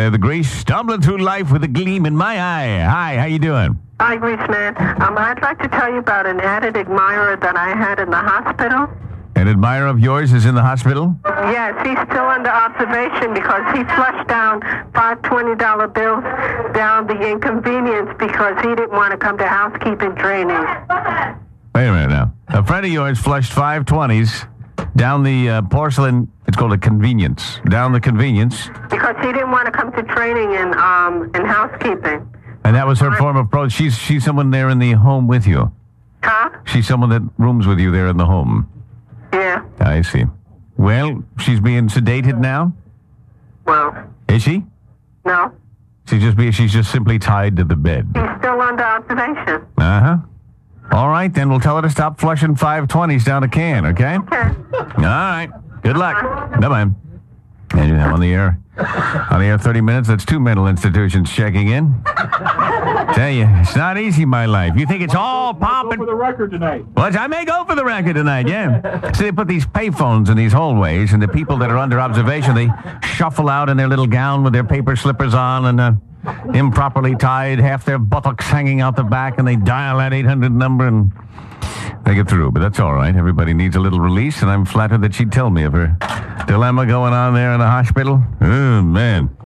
the Grease, stumbling through life with a gleam in my eye. Hi, how you doing? Hi, Grease Man. I'd like to tell you about an added admirer that I had in the hospital. An admirer of yours is in the hospital? Yes, he's still under observation because he flushed down $5 $20 bills down the inconvenience because he didn't want to come to housekeeping training. Wait a minute now. A friend of yours flushed 5 20s down the porcelain, it's called a convenience, down the convenience. Because he didn't want to come to training in housekeeping. And that was her form of approach. She's someone there in the home with you. Huh? She's someone that rooms with you there in the home. Yeah. I see. Well, she's being sedated now? Well. Is she? No. She's just simply tied to the bed. He's still under observation. Uh-huh. All right, then we'll tell her to stop flushing 5 20s down a can, okay? Okay. All right. Good luck. Bye-bye. And you have on the air 30 minutes. That's 2 mental institutions checking in. Tell you, it's not easy, my life. You think it's all pomp and... Go for the record tonight. Well, I may go for the record tonight, yeah. See, they put these payphones in these hallways, and the people that are under observation, they shuffle out in their little gown with their paper slippers on and improperly tied, half their buttocks hanging out the back, and they dial that 800 number, and they get through. But that's all right. Everybody needs a little release, and I'm flattered that she'd tell me of her dilemma going on there in the hospital. Oh, man.